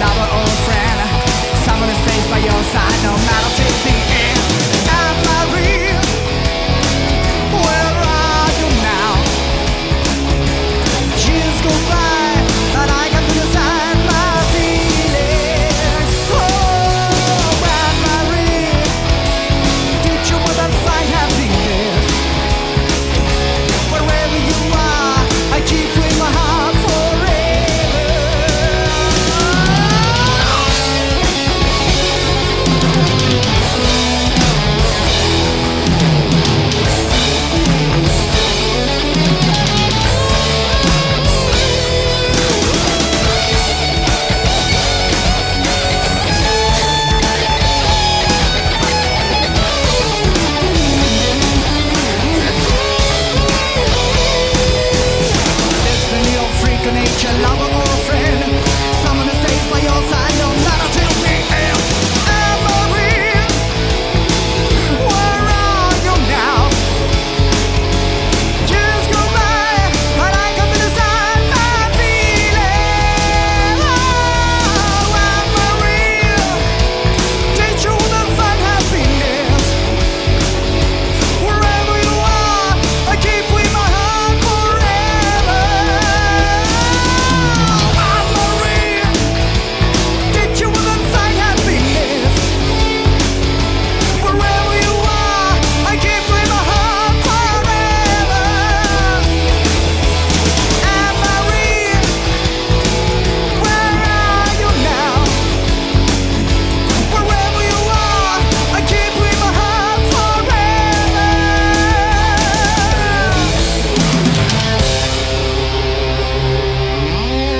lover or friend, someone that stays by your side no matter till the end. Anne-Marie, where are you now? Years go by, but I can put aside my feelings. Oh, Anne-Marie, did you ever find happiness? Wherever you are, I keep you in my heart forever. Destiny or freak of nature, lover or friend, someone that stays by your side no matter till the end. Anne-Marie, where are you now? Years go by, but I can put aside my feelings. Oh, Anne-Marie, did you ever find happiness? Wherever you are, I keep you in my heart forever. Anne-Marie, did you ever find happiness? Wherever you are, I keep you in my heart forever. Anne-Marie, where are you now? Wherever you are, I keep you in my heart forever.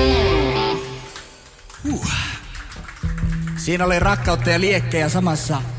Siinä oli rakkautta ja liekkejä samassa